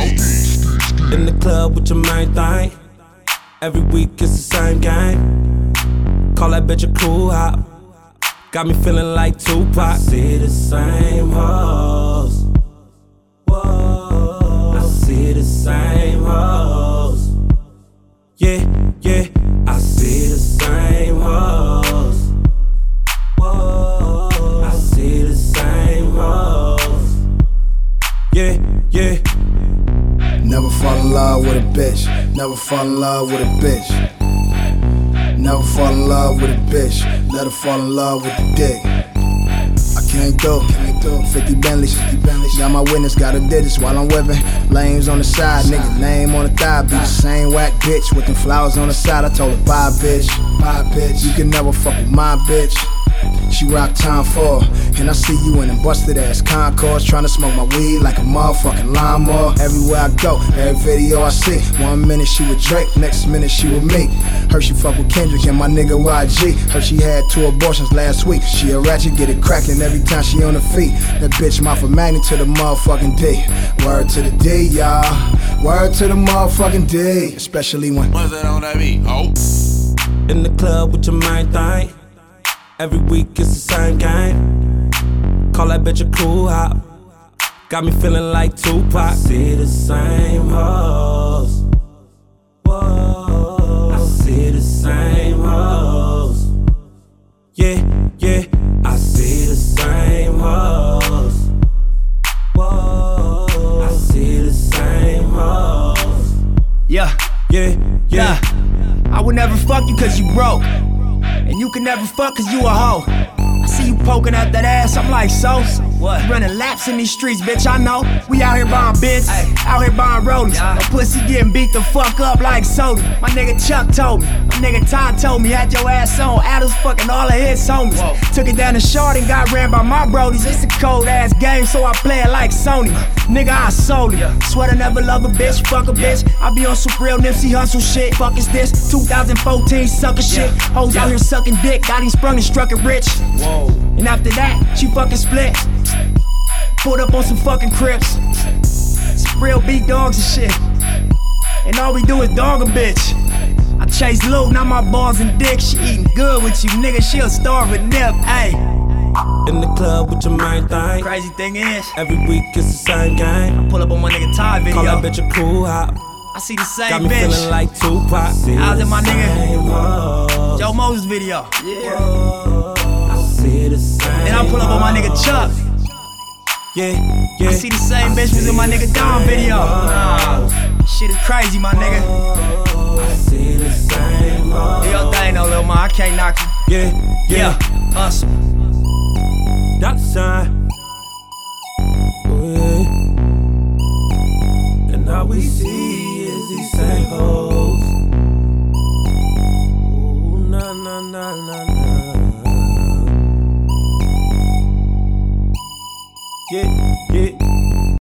In the club with your main thing. Every week it's the same game. Call that bitch a cool hop. Got me feeling like Tupac. I see the same hoes. Whoa. I see the same hoes. Yeah, yeah. I see the same hoes. Whoa. I see the same hoes. Yeah, yeah. Never fall in love with a bitch. Never fall in love with a bitch. Never fall in love with a bitch. Let her fall in love with the dick. I can't do 50 Bentleys. Got my witness, got her digits while I'm whipping. Lames on the side, nigga, name on the thigh. Be the same whack bitch with them flowers on the side. I told her, bye bitch. You can never fuck with my bitch. She rock time 4, and I see you in them busted ass Concords, tryna smoke my weed like a motherfucking lawnmower. Everywhere I go, every video I see, 1 minute she with Drake, next minute she with me. Heard she fuck with Kendrick and my nigga YG. Heard she had 2 abortions last week. She a ratchet, get it crackin' every time she on her feet. That bitch mouth a magnet to the motherfucking D. Word to the D, y'all. Word to the motherfucking D. Especially when what's that on that beat? Oh. In the club with your main thing. Every week it's the same game. Call that bitch a cool hop. Got me feeling like Tupac. I see the same hoes. Whoa. I see the same hoes. Yeah, yeah. I see the same hoes. Whoa. I see the same hoes. Yeah, yeah, yeah. I would never fuck you cause you broke. And you can never fuck cause you a hoe. I see you poking at that ass, I'm like, so? What? Running laps in these streets, bitch, I know. We out here buying bits, out here buying rollies. No pussy getting beat the fuck up like soda. My nigga Chuck told me, my nigga Todd told me, had your ass on. Adams fucking all of his homies. Whoa. Took it down to short and got ran by my brodies. It's a cold ass game, so I play it like Sony. Nigga, I sold it. Swear to never love a bitch, fuck a bitch. I be on some real Nipsey Hussle shit. Fuck is this? 2014 sucker shit. Hoes out here sucking dick, got him sprung and struck it rich. Whoa. And after that, she fucking split. Pulled up on some fucking Crips. Some real big dogs and shit. And all we do is dog a bitch. I chase loot, not my balls and dick. She eating good with you, nigga, she'll starve a nip, ayy. In the club with your main thing. Crazy thing is, every week it's the same game. I pull up on my nigga Todd video. Call that bitch a cool hop. I see the same got me bitch. Feeling like Tupac. I was in my nigga Joe Moses video. Yeah. I see the same. And I pull up on my nigga Chuck. Yeah, yeah. I see the same bitch was in my nigga Dom video. Shit is crazy, my nigga. I see the same. Do your thing though, little man. I can't knock you. Yeah, yeah. Hustle. Dollar sign.